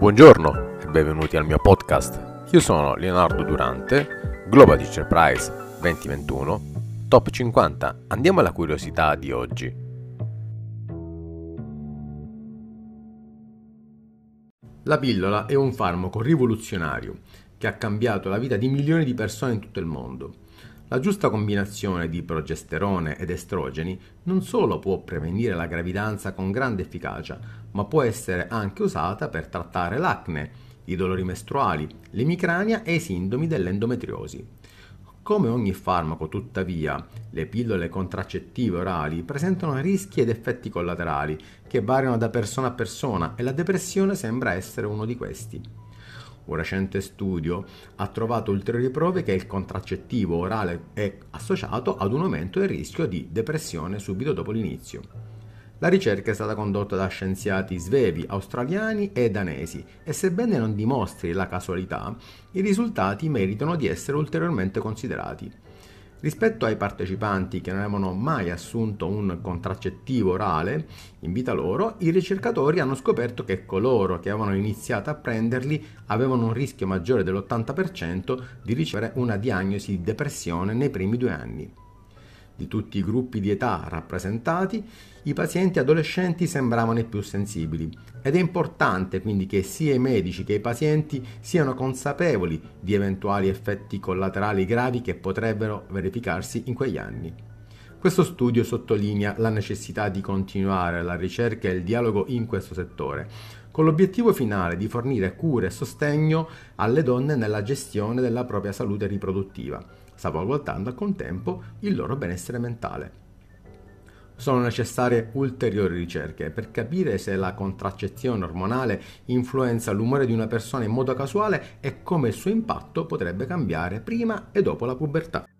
Buongiorno e benvenuti al mio podcast. Io sono Leonardo Durante, Global Teacher Prize 2021, Top 50. Andiamo alla curiosità di oggi. La pillola è un farmaco rivoluzionario che ha cambiato la vita di milioni di persone in tutto il mondo. La giusta combinazione di progesterone ed estrogeni non solo può prevenire la gravidanza con grande efficacia, ma può essere anche usata per trattare l'acne, i dolori mestruali, l'emicrania e i sintomi dell'endometriosi. Come ogni farmaco, tuttavia, le pillole contraccettive orali presentano rischi ed effetti collaterali che variano da persona a persona e la depressione sembra essere uno di questi. Un recente studio ha trovato ulteriori prove che il contraccettivo orale è associato ad un aumento del rischio di depressione subito dopo l'inizio. La ricerca è stata condotta da scienziati svevi, australiani e danesi e sebbene non dimostri la casualità, i risultati meritano di essere ulteriormente considerati. Rispetto ai partecipanti che non avevano mai assunto un contraccettivo orale in vita loro, i ricercatori hanno scoperto che coloro che avevano iniziato a prenderli avevano un rischio maggiore dell'80% di ricevere una diagnosi di depressione nei primi 2 anni. Di tutti i gruppi di età rappresentati, i pazienti adolescenti sembravano i più sensibili ed è importante quindi che sia i medici che i pazienti siano consapevoli di eventuali effetti collaterali gravi che potrebbero verificarsi in quegli anni. Questo studio sottolinea la necessità di continuare la ricerca e il dialogo in questo settore, con l'obiettivo finale di fornire cure e sostegno alle donne nella gestione della propria salute riproduttiva, salvaguardando al contempo il loro benessere mentale. Sono necessarie ulteriori ricerche per capire se la contraccezione ormonale influenza l'umore di una persona in modo casuale e come il suo impatto potrebbe cambiare prima e dopo la pubertà.